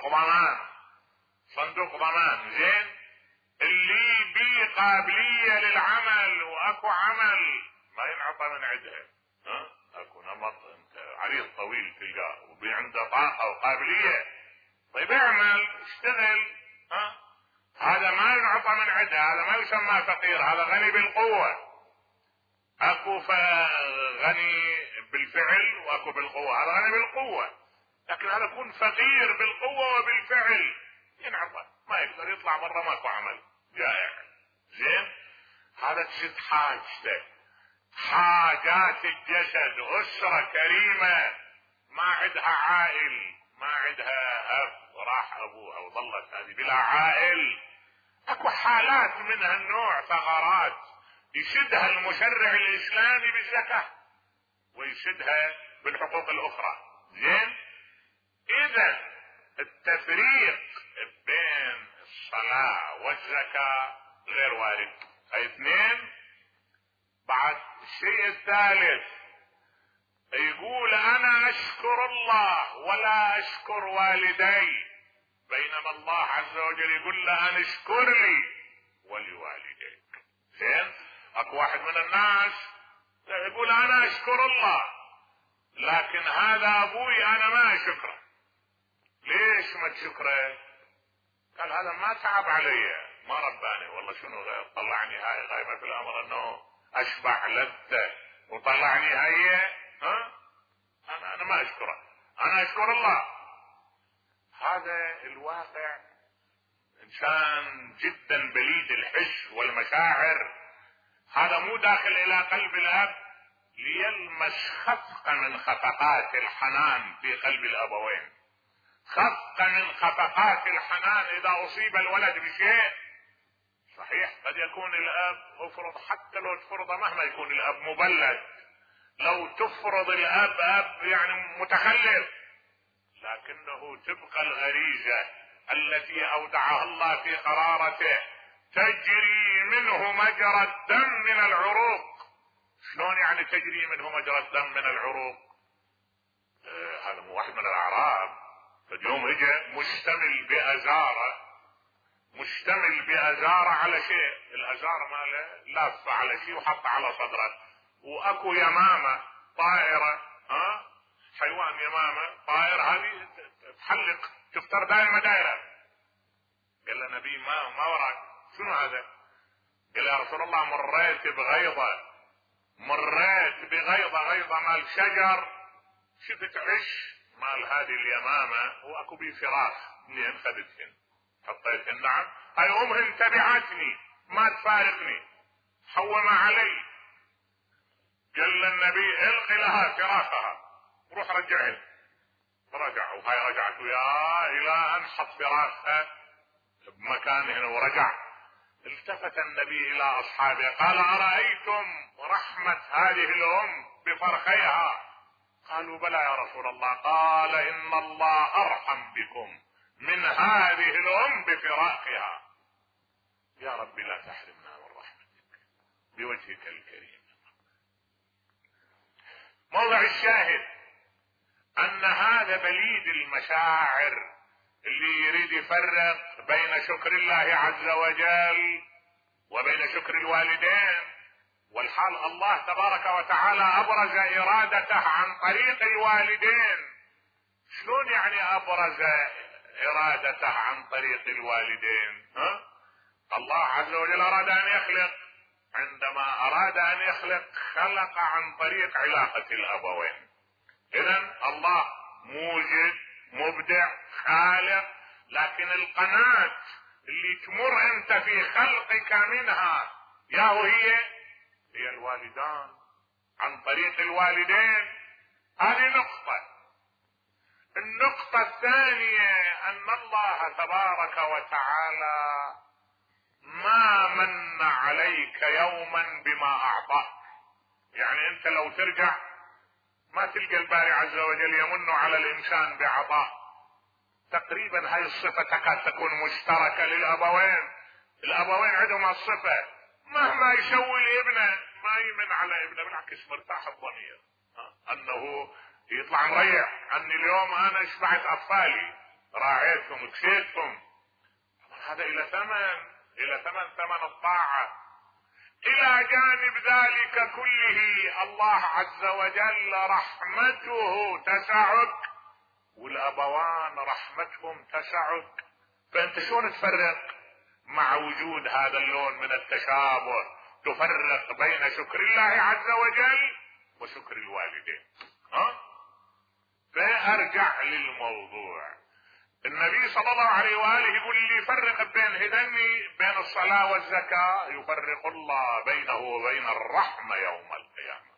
صندوق ضمان زين، اللي بيه قابلية للعمل واكو عمل ما ينعطى من عندها. اكو نمط انت عريض طويل تلقاه وبي عنده طاقة وقابلية طيب اعمل اشتغل، ها؟ هذا ما يعطى من عده، هذا ما يسمى فقير، هذا غني بالقوة. اكو غني بالفعل واكو بالقوة، هذا غني بالقوة، لكن هذا يكون فقير بالقوة وبالفعل، ينعطى ما يقدر يطلع برا، ماكو عمل، جائع. زين، هذا تسد حاجته، حاجات الجسد. أسرة كريمة ما عندها عائل، ما عندها أب وراح أبوها وظلت هذه بلا عائل، اكو حالات من هالنوع، ثغرات يشدها المشرع الإسلامي بالزكاة ويشدها بالحقوق الأخرى. زين، إذا التفريق بين الصلاة والزكاة غير وارد. هاي اثنين. بعد الشيء الثالث يقول انا اشكر الله ولا اشكر والدي، بينما الله عز وجل يقول له ان اشكر لي ولوالديك. زين، اكو واحد من الناس يقول انا اشكر الله لكن هذا ابوي انا ما اشكره. ليش ما تشكره؟ قال هذا ما تعب علي، ما رباني، والله شنو طلعني هاي غايبة في الامر انه اشبع لذة وطلعني هاي، ها؟ انا ما اشكره، انا اشكر الله. هذا الواقع انسان جدا بليد الحس والمشاعر، هذا مو داخل الى قلب الاب ليلمس خفقة من خفقات الحنان في قلب الابوين، خفقة من خفقات الحنان. اذا اصيب الولد بشيء، صحيح قد يكون الاب افرض، حتى لو تفرض مهما يكون الاب مبلد، لو تفرض الاب اب يعني متخلف، لكنه تبقى الغريزة التي اودعها الله في قرارته تجري منه مجرى الدم من العروق. شلون يعني تجري منه مجرى الدم من العروق؟ هذا مو واحد من الاعراب اليوم اجى مشتمل بأزارة على شيء، الأزارة ماله لافة على شيء وحطه على صدره، واكو يمامة طائرة، ها؟ حيوان يمامة طائر، هذه تحلق تفتر دائما دائرة. قال له نبي ما وراك، شنو هذا؟ قال يا رسول الله مريت بغيضة مال شجر، شفت عش مال هذه اليمامة واكو بي فراخ، منين خذتهن حطيتهن؟ نعم، هاي امهن تبعتني ما تفارقني، حوم علي. قال النبي القي لها فراخها، روح رجعها. فرجع، وهاي رجعت وياه الى ان حط فراخها بمكانهن ورجع. التفت النبي الى اصحابه قال ارايتم رحمة هذه الام بفرخيها؟ قالوا بلى يا رسول الله. قال ان الله ارحم بكم من هذه الام بفراقها. يا رب لا تحرمنا من رحمتك بوجهك الكريم. موضع الشاهد ان هذا بليد المشاعر اللي يريد يفرق بين شكر الله عز وجل وبين شكر الوالدين، والحال الله تبارك وتعالى ابرز ارادته عن طريق الوالدين. شلون يعني ابرز ارادته عن طريق الوالدين؟ ها؟ الله عز وجل اراد ان يخلق، عندما اراد ان يخلق خلق عن طريق علاقة الابوين. اذا الله موجد مبدع خالق، لكن القناة اللي تمر انت في خلقك منها ياهو هي الوالدان، عن طريق الوالدين. هذه نقطة. النقطة الثانية ان الله تبارك وتعالى ما من عليك يوما بما اعطاك. يعني انت لو ترجع ما تلقى الباري عز وجل يمن على الانسان بعطاء. تقريبا هاي الصفة تكاد تكون مشتركة للابوين. الابوين عندهم الصفة، مهما يسوي لابنه ما يمن على ابنه، بالعكس مرتاح الضمير، انه يطلع مريح، اني اليوم انا شبعت اطفالي، راعيتهم كسيتهم. هذا الى ثمن الطاعة. الى جانب ذلك كله الله عز وجل رحمته تسعك، والابوان رحمتهم تسعك، فانت شلون تفرق مع وجود هذا اللون من التشابه؟ تفرق بين شكر الله عز وجل وشكر الوالدين. فارجع للموضوع. النبي صلى الله عليه وآله يقول اللي يفرق بين الصلاة والزكاة يفرق الله بينه وبين الرحمة يوم القيامة.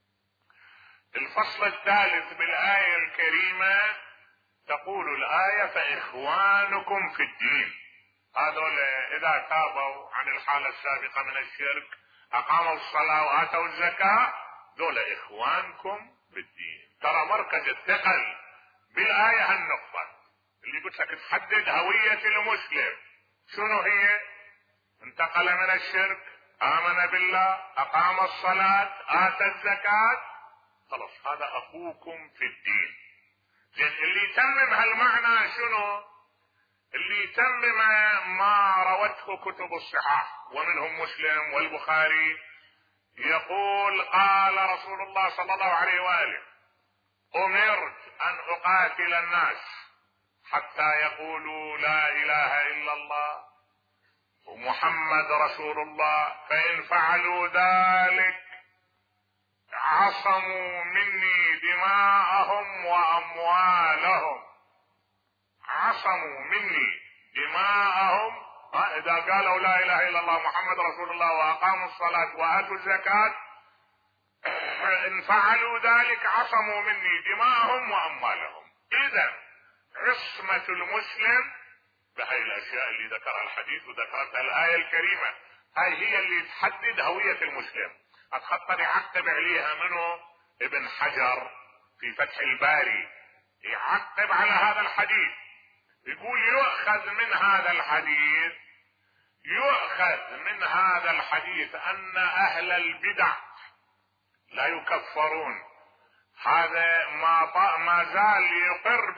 الفصل الثالث بالآية الكريمة تقول الآية فإخوانكم في الدين. هذول إذا تابوا عن الحالة السابقة من الشرك أقاموا الصلاة وآتوا الزكاة، دول إخوانكم بالدين. ترى مركز الثقل بالآية هالنقطة اللي قلت لك تحدد هوية المسلم شنو هي. انتقل من الشرك، آمن بالله، أقام الصلاة، آتى الزكاة، خلاص هذا أخوكم في الدين. لأن اللي يتمم هالمعنى شنو؟ اللي يتمم ما روته كتب الصحاح ومنهم مسلم والبخاري، يقول قال رسول الله صلى الله عليه وآله أمرت أن أقاتل الناس حتى يقولوا لا إله إلا الله ومحمد رسول الله، فإن فعلوا ذلك عصموا مني دماءهم وأموالهم. عصموا مني دماءهم، إذا قالوا لا إله إلا الله محمد رسول الله وأقاموا الصلاة وآتوا الزكاة، إن فعلوا ذلك عصموا مني دماءهم وأموالهم. إذا عصمة المسلم بهاي الأشياء اللي ذكرها الحديث وذكرتها الآية الكريمة، هاي هي اللي تحدد هوية المسلم. أتخطى يعقب عليها منه ابن حجر في فتح الباري، يعقب على هذا الحديث يقول يؤخذ من هذا الحديث أن أهل البدع لا يكفرون. هذا ما زال يقر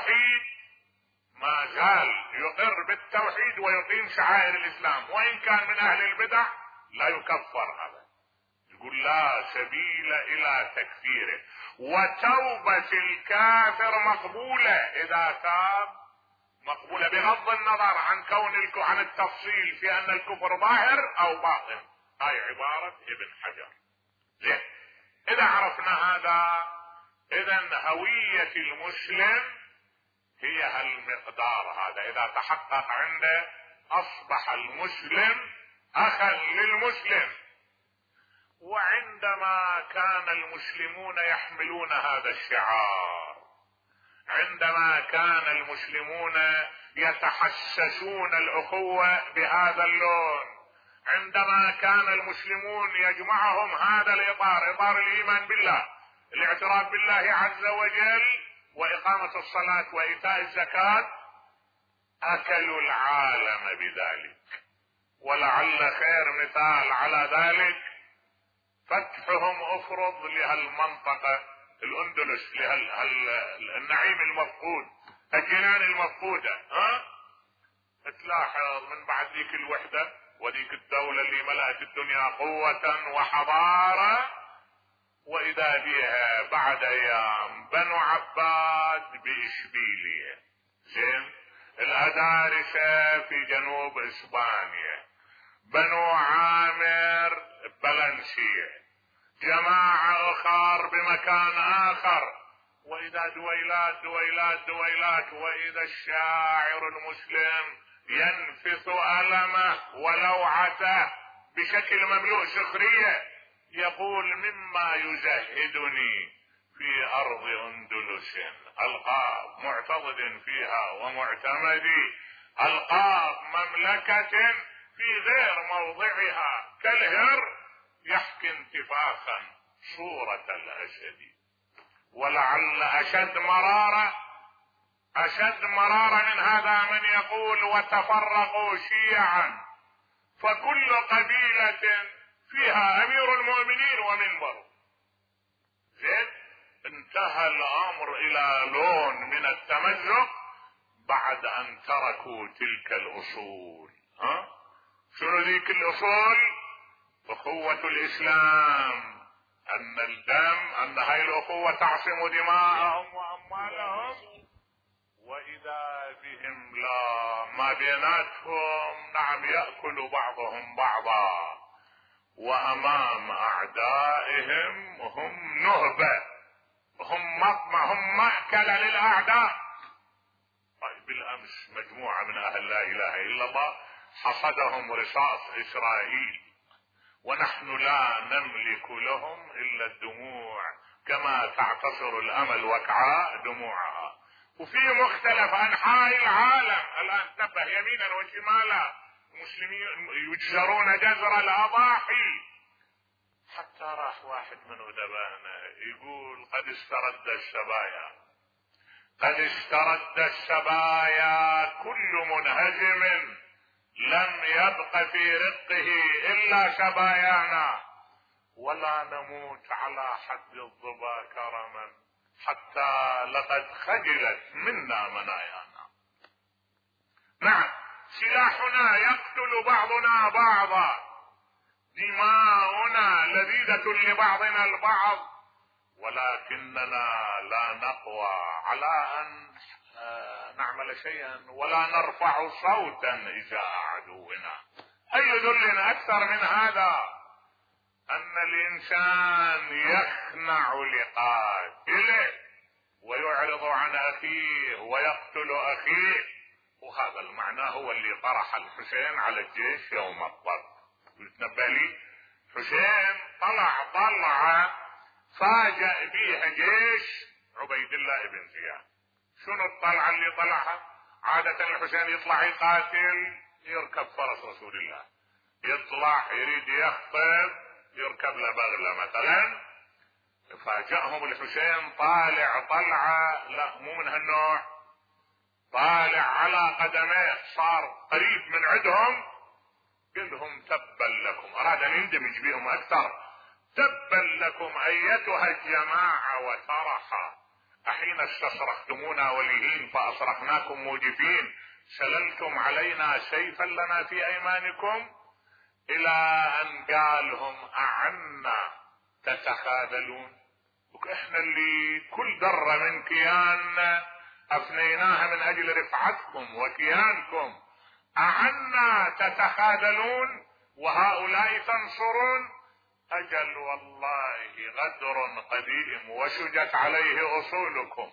بالتوحيد ويقيم شعائر الإسلام، وإن كان من أهل البدع لا يكفر. هذا يقول لا سبيل إلى تكفيره، وتوبة الكافر مقبولة إذا تاب، مقبولة بغض النظر عن التفصيل في أن الكفر ظاهر أو باطن. هاي عبارة ابن حجر. زين، إذا عرفنا هذا، إذن هوية المسلم هي هالمقدار هذا. إذا تحقق عنده أصبح المسلم أخا للمسلم. وعندما كان المسلمون يحملون هذا الشعار، عندما كان المسلمون يتحسسون الأخوة بهذا اللون، عندما كان المسلمون يجمعهم هذا الإطار، إطار الإيمان بالله، الاعتراف بالله عز وجل، وإقامة الصلاة وإيتاء الزكاة، أكلوا العالم بذلك. ولعل خير مثال على ذلك فتحهم أفرض لهالمنطقة الأندلس، النعيم المفقود، الجنان المفقودة. تلاحظ من بعد ذيك الوحدة وذيك الدولة اللي ملأت الدنيا قوة وحضارة، وإذا بها بعد أيام بنو عباد بإشبيلية، زين، الأدارسة في جنوب إسبانيا، بنو عامر بلنسية، جماعة أخر بمكان آخر، وإذا دويلات، وإذا الشاعر المسلم ينفث ألمه ولوعته بشكل مملوء سخرية، يقول مما يزهدني في أرض أندلس ألقاب معتضد فيها ومعتمدي، ألقاب مملكة في غير موضعها كالهر يحكي انتفاخا صورة الأسد. ولعل أشد مرارة من هذا من يقول وتفرقوا شيعا فكل قبيلة فيها أمير المؤمنين ومنبر. زين، انتهى الأمر إلى لون من التمزق بعد أن تركوا تلك الأصول. شنو ذيك الأصول؟ أخوة الإسلام، أن هاي الأخوة تعصم دماءهم وأموالهم، واذا بهم لا ما بيناتهم نعم يأكل بعضهم بعضا، وامام اعدائهم هم نهبة، هم مطمع، هم مأكل للاعداء. طيب بالامس مجموعة من اهل لا اله الا الله حصدهم رصاص اسرائيل، ونحن لا نملك لهم الا الدموع، كما تعتصر الامل وكعاء دموعها. وفي مختلف انحاء العالم الان تبه يمينا وشمالا المسلمين يجزرون جزر الاضاحي. حتى راح واحد من ادبائنا يقول قد استرد السبايا، قد استرد السبايا، كل منهزم لم يبق في رقه الا سبايانا، ولا نموت على حد الظبا كرما، حتى لقد خجلت منا منايانا. نعم سلاحنا يقتل بعضنا بعضا، دماؤنا لذيذة لبعضنا البعض، ولكننا لا نقوى على ان نعمل شيئا ولا نرفع صوتا ازاء عدونا. اي ذل اكثر من هذا ان الانسان يخنع لقاتله ويعرض عن اخيه ويقتل اخيه. وهذا المعنى هو اللي طرح الحسين على الجيش يوم الضرب. تنبه لي حسين طلعة فاجأ بيها جيش عبيد الله بن زياد. شنو الطلعة اللي طلعها؟ عادة الحسين يطلع يقاتل يركب فرس رسول الله، يطلع يريد يخطب يركب له بغلة مثلا. فاجأهم الحسين طالع طلعة لا مو من هالنوع، طالع على قدميه، صار قريب من عندهم، قل لهم تبا لكم، اراد ان يندمج بهم اكثر. تبا لكم ايتها الجماعة وترحا، احين استصرختمونا وليهين فاصرخناكم موجفين، سللتم علينا سيفا لنا في ايمانكم، الى ان قالهم اعنا تتخاذلون. احنا اللي كل ذرة من كياننا افنيناها من اجل رفعتكم وكيانكم، اعنا تتخاذلون وهؤلاء تنصرون. اجل والله غدر قديم وشجت عليه اصولكم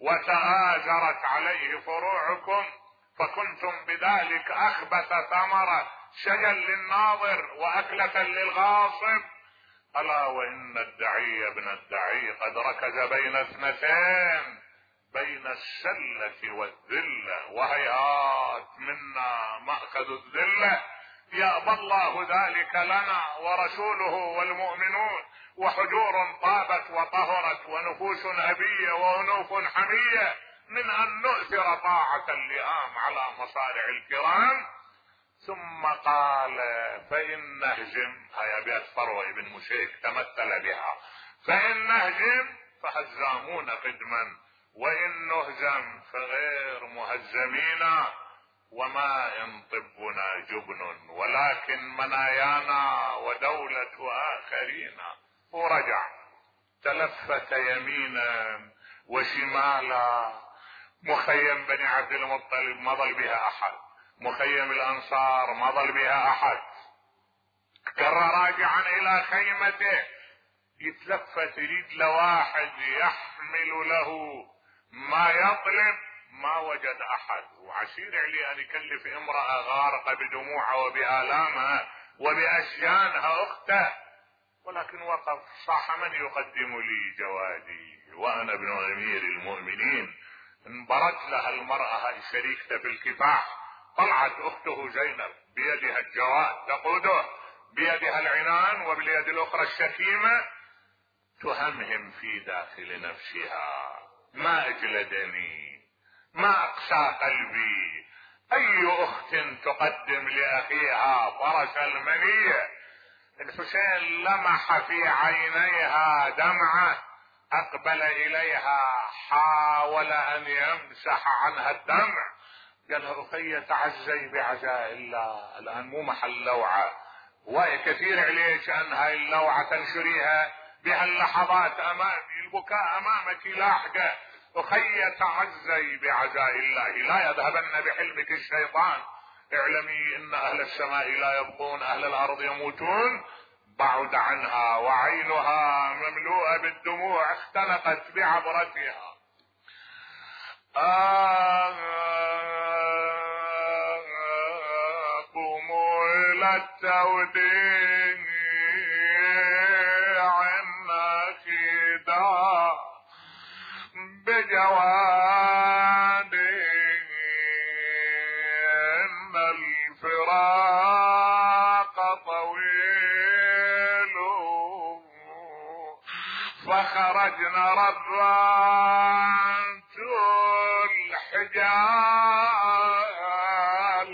وتآزرت عليه فروعكم، فكنتم بذلك اخبث ثمرة شجا للناظر واكلة للغاصب. الا وان الدعي ابن الدعي قد ركز بين اثنتين، بين السلة والذلة، وهيهات منا مأخذ الذلة. يأبى الله ذلك لنا ورسوله والمؤمنون، وحجور طابت وطهرت ونفوس أبية وأنوف حمية من أن نؤثر طاعة اللئام على مصارع الكرام. ثم قال فإن نهزم، هيا بيت فروة بن مشيك تمثل بها، فإن نهزم فهزامون قدما، وإن نهزم فغير مهزمين، وما إن طبنا جبن ولكن منايانا ودولة آخرين. ورجع تلفت يمينا وشمالا. مخيم بني عبد المطلب ما ظل بها أحد، مخيم الأنصار ما ظل بها أحد. كر راجعا إلى خيمته يتلفت يريد لواحد يحمل له ما يطلب، ما وجد احد. وعسير علي ان يكلف امرأة غارقة بدموعها وبآلامها وبأشجانها اخته، ولكن وقف صاح من يقدم لي جوادي وانا ابن امير المؤمنين. انبرت لها المرأة شريكته في الكفاح، طلعت اخته زينب بيدها الجواد تقوده، بيدها العنان وباليد الاخرى الشكيمة، تهمهم في داخل نفسها ما اجلدني، ما اقسى قلبي، اي اخت تقدم لاخيها فرس المنية. الحسين لمح في عينيها دمعة، اقبل اليها حاول ان يمسح عنها الدمع، قالها اخي تعزي بعزاء الله، الان مو محل لوعة، وكثير عليك ان هاي اللوعة تنشريها بهاللحظات امامي، البكاء امامك لاحقة. أخي تعزي بعزاء الله، لا يذهبن بحلمك الشيطان. اعلمي ان اهل السماء لا يبقون، اهل الارض يموتون. بعد عنها وعينها مملوءة بالدموع اختنقت بعبرتها. قوموا الى التوديع النخيدا بجوادي ان الفراق طويل، فخرجنا ربات الحجال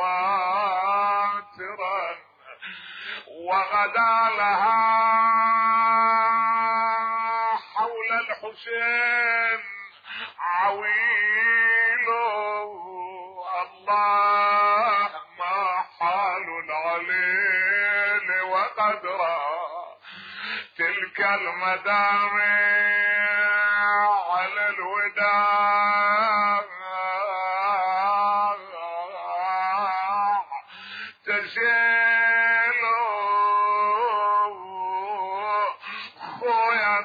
عواترا، وغدا لها حول الحسين عويل. الله ما حال العليل وقدرا تلك المدامع على الوداع تشيل. خويا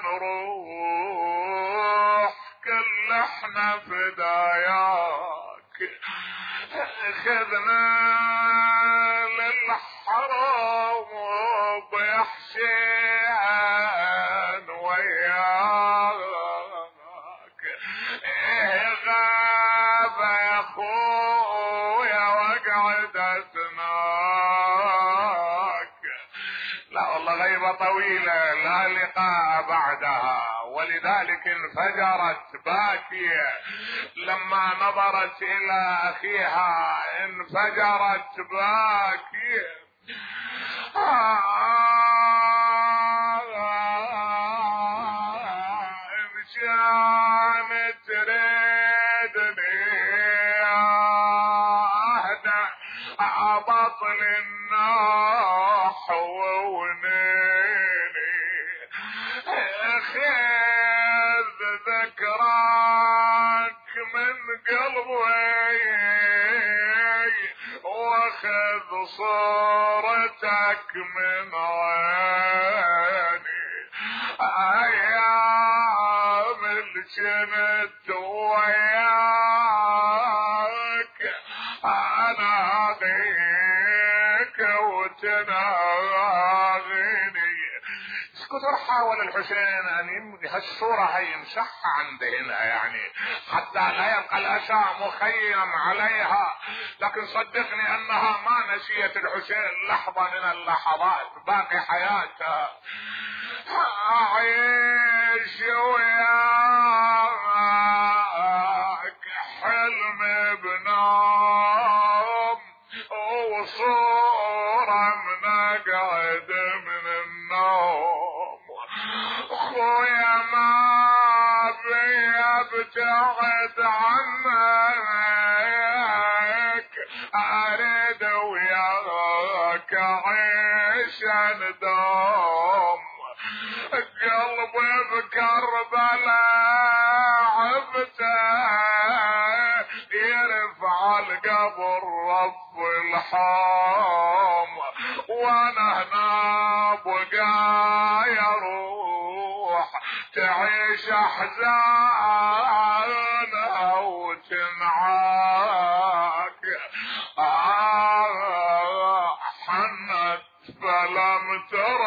نروح كل احنا فداياك، خذنا للحرم بحسين وياك. غاب يا خويا وقعدتناك، لا والله غيبة طويلة لا لقاء بعدها، ولذلك انفجرت باكية لما نظرت الى اخيها، انفجرت باكية. إن كانت تريدني أهدى بطل النحو ونيني، خذ ذكراك من قلبي واخذ صورتك من عيني. ايام الجنت وياك انا اغيك وتناغيني. كثر حاول الحسين ان يمضي هالصورة هي يمسحها عند هنا يعني حتى لا يبقى الاشياء مخيم عليها، لكن صدقني انها ما نسيت الحسين لحظة من اللحظات باقي حياتها. اعيش وياك حلم بنوم وصورة من اقعد من النوم. خويا ما بي ابتعد عنك، اريد وياك عيش ندوم. قلبي بكربلاء عبته يرفع القبر رب الحام، وانا هنا بقى يروح تعيش احزانها وتنعاك. حنت فلم تر